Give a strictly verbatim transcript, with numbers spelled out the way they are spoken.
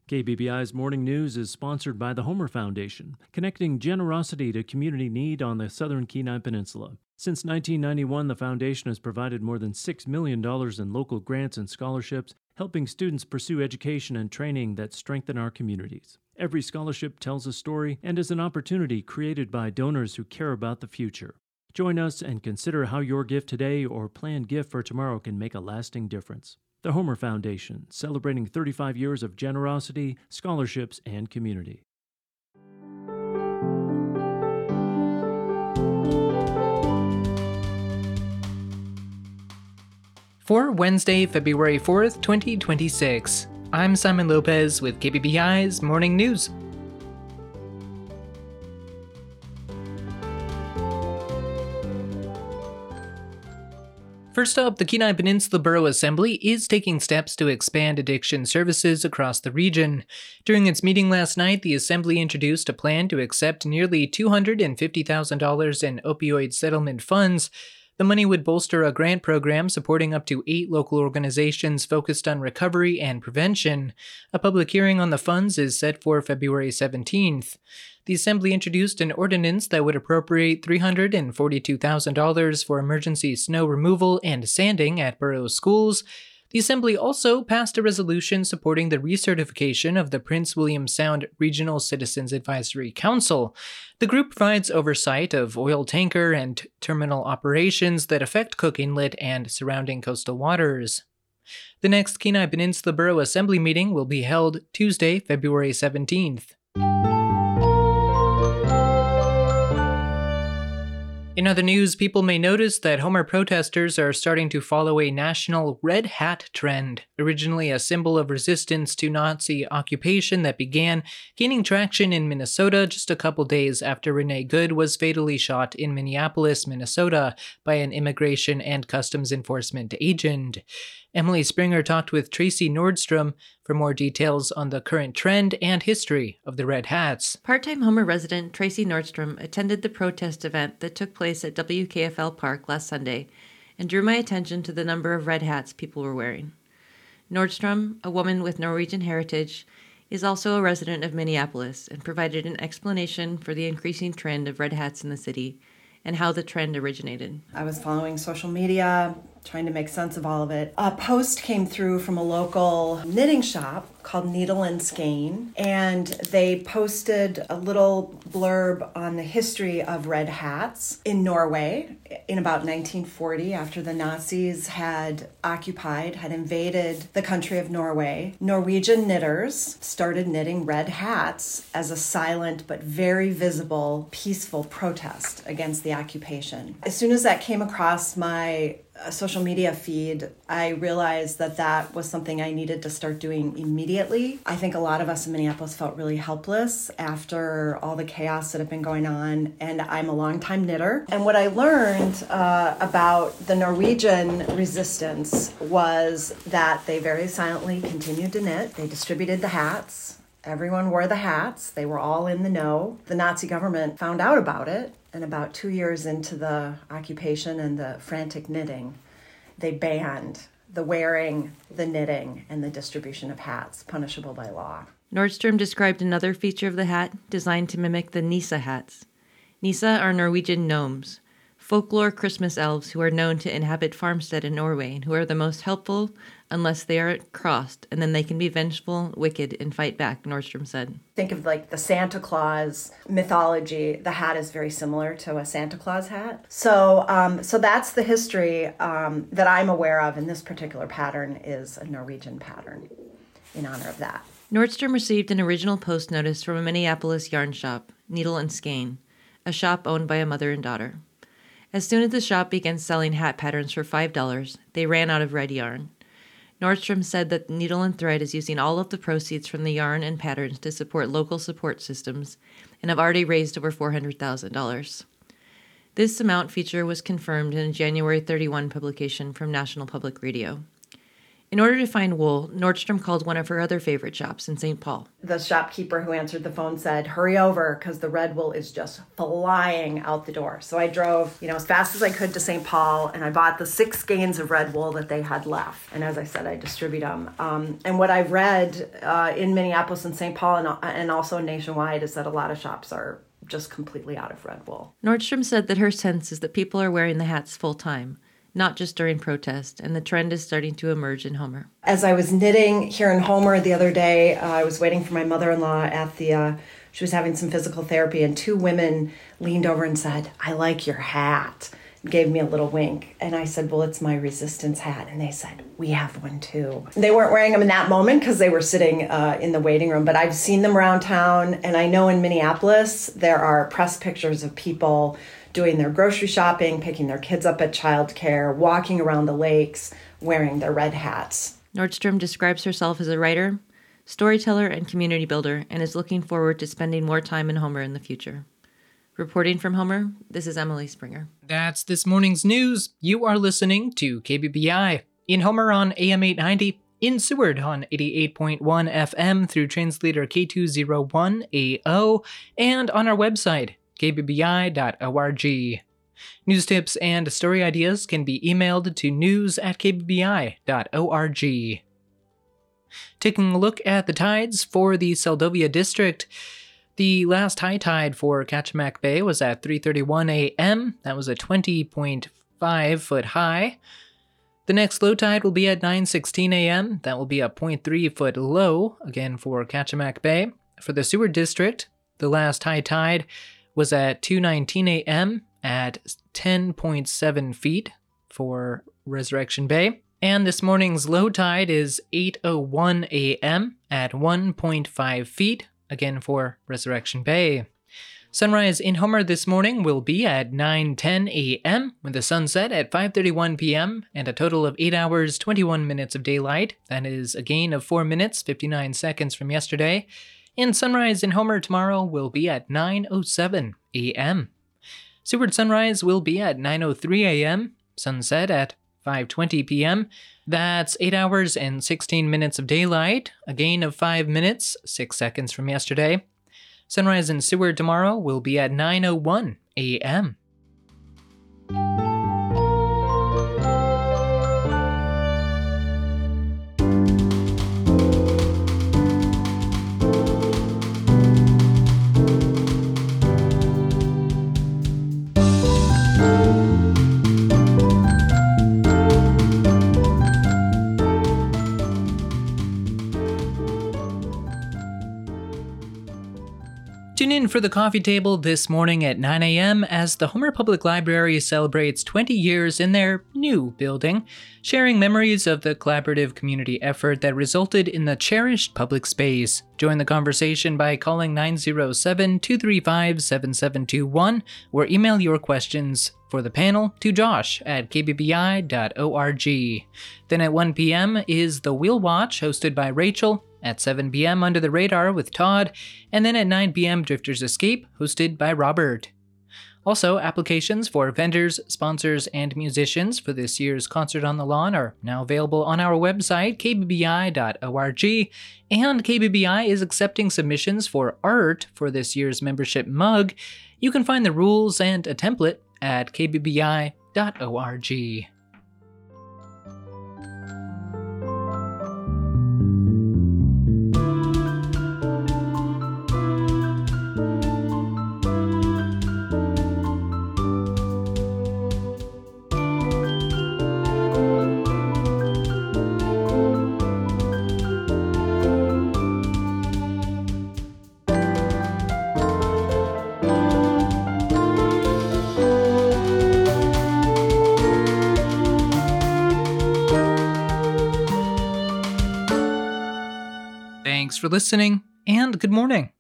K B B I's Morning News is sponsored by the Homer Foundation, connecting generosity to community need on the southern Kenai Peninsula. Since nineteen ninety-one, the foundation has provided more than six million dollars in local grants and scholarships, helping students pursue education and training that strengthen our communities. Every scholarship tells a story and is an opportunity created by donors who care about the future. Join us and consider how your gift today or planned gift for tomorrow can make a lasting difference. The Homer Foundation, celebrating thirty-five years of generosity, scholarships, and community. For Wednesday, February fourth, twenty twenty-six, I'm Simon Lopez with K B B I's Morning News. First up, the Kenai Peninsula Borough Assembly is taking steps to expand addiction services across the region. During its meeting last night, the Assembly introduced a plan to accept nearly two hundred fifty thousand dollars in opioid settlement funds. The money would bolster a grant program supporting up to eight local organizations focused on recovery and prevention. A public hearing on the funds is set for February seventeenth. The Assembly introduced an ordinance that would appropriate three hundred forty-two thousand dollars for emergency snow removal and sanding at borough schools. The Assembly also passed a resolution supporting the recertification of the Prince William Sound Regional Citizens Advisory Council. The group provides oversight of oil tanker and terminal operations that affect Cook Inlet and surrounding coastal waters. The next Kenai Peninsula Borough Assembly meeting will be held Tuesday, February seventeenth. In other news, people may notice that Homer protesters are starting to follow a national red hat trend, originally a symbol of resistance to Nazi occupation that began gaining traction in Minnesota just a couple days after Renee Good was fatally shot in Minneapolis, Minnesota by an immigration and customs enforcement agent. Emily Springer talked with Tracy Nordstrom for more details on the current trend and history of the Red Hats. Part-time Homer resident Tracy Nordstrom attended the protest event that took place at W K F L Park last Sunday and drew my attention to the number of red hats people were wearing. Nordstrom, a woman with Norwegian heritage, is also a resident of Minneapolis and provided an explanation for the increasing trend of red hats in the city and how the trend originated. I was following social media, trying to make sense of all of it. A post came through from a local knitting shop called Needle and Skein, and they posted a little blurb on the history of red hats in Norway in about nineteen forty, after the Nazis had occupied, had invaded the country of Norway. Norwegian knitters started knitting red hats as a silent but very visible, peaceful protest against the occupation. As soon as that came across my a social media feed, I realized that that was something I needed to start doing immediately. I think a lot of us in Minneapolis felt really helpless after all the chaos that had been going on, and I'm a longtime knitter. And what I learned uh, about the Norwegian resistance was that they very silently continued to knit. They distributed the hats. Everyone wore the hats. They were all in the know. The Nazi government found out about it, and about two years into the occupation and the frantic knitting, they banned the wearing, the knitting, and the distribution of hats, punishable by law. Nordstrom described another feature of the hat designed to mimic the Nisa hats. Nisa are Norwegian gnomes, folklore Christmas elves who are known to inhabit farmstead in Norway and who are the most helpful unless they are crossed, and then they can be vengeful, wicked, and fight back, Nordstrom said. Think of like the Santa Claus mythology. The hat is very similar to a Santa Claus hat. So um, so that's the history um, that I'm aware of, and this particular pattern is a Norwegian pattern in honor of that. Nordstrom received an original post notice from a Minneapolis yarn shop, Needle and Skein, a shop owned by a mother and daughter. As soon as the shop began selling hat patterns for five dollars, they ran out of red yarn. Nordstrom said that Needle and Thread is using all of the proceeds from the yarn and patterns to support local support systems and have already raised over four hundred thousand dollars. This amount feature was confirmed in a January thirty-first publication from National Public Radio. In order to find wool, Nordstrom called one of her other favorite shops in Saint Paul. The shopkeeper who answered the phone said, hurry over because the red wool is just flying out the door. So I drove, you know, as fast as I could to Saint Paul, and I bought the six skeins of red wool that they had left. And as I said, I distribute them. Um, and what I've read uh, in Minneapolis and Saint Paul and, and also nationwide is that a lot of shops are just completely out of red wool. Nordstrom said that her sense is that people are wearing the hats full time, not just during protest, and the trend is starting to emerge in Homer. As I was knitting here in Homer the other day, uh, I was waiting for my mother-in-law at the, uh, she was having some physical therapy, and two women leaned over and said, I like your hat, and gave me a little wink. And I said, well, it's my resistance hat. And they said, we have one too. They weren't wearing them in that moment because they were sitting uh, in the waiting room, but I've seen them around town, and I know in Minneapolis there are press pictures of people doing their grocery shopping, picking their kids up at childcare, walking around the lakes, wearing their red hats. Nordstrom describes herself as a writer, storyteller, and community builder, and is looking forward to spending more time in Homer in the future. Reporting from Homer, this is Emily Springer. That's this morning's news. You are listening to K B B I. In Homer on A M eight ninety, in Seward on eighty-eight point one F M through translator K two oh one A O, and on our website, k b b i dot org. News tips and story ideas can be emailed to news at k b b i dot org. Taking a look at the tides for the Seldovia district, the last high tide for Kachemak Bay was at three thirty-one a m That was a twenty point five foot high. The next low tide will be at nine sixteen a m That will be a zero point three foot low, again for Kachemak Bay. For the Seward district, the last high tide was at two nineteen a m at ten point seven feet for Resurrection Bay. And this morning's low tide is eight oh one a m at one point five feet, again for Resurrection Bay. Sunrise in Homer this morning will be at nine ten a m with the sunset at five thirty-one p m and a total of eight hours, twenty-one minutes of daylight. That is a gain of four minutes, fifty-nine seconds from yesterday. And sunrise in Homer tomorrow will be at nine oh seven a m Seward sunrise will be at nine oh three a m Sunset at five twenty p m That's eight hours and sixteen minutes of daylight, a gain of five minutes, six seconds from yesterday. Sunrise in Seward tomorrow will be at nine oh one a m Tune in for the coffee table this morning at nine a m as the Homer Public Library celebrates twenty years in their new building, sharing memories of the collaborative community effort that resulted in the cherished public space. Join the conversation by calling nine oh seven, two three five, seven seven two one or email your questions for the panel to josh at k b b i dot org. Then at one p m is The Wheel Watch, hosted by Rachel. At seven p m Under the Radar with Todd, and then at nine p m Drifter's Escape, hosted by Robert. Also, applications for vendors, sponsors, and musicians for this year's Concert on the Lawn are now available on our website, k b b i dot org, and K B B I is accepting submissions for art for this year's membership mug. You can find the rules and a template at k b b i dot org. Thanks for listening, and good morning.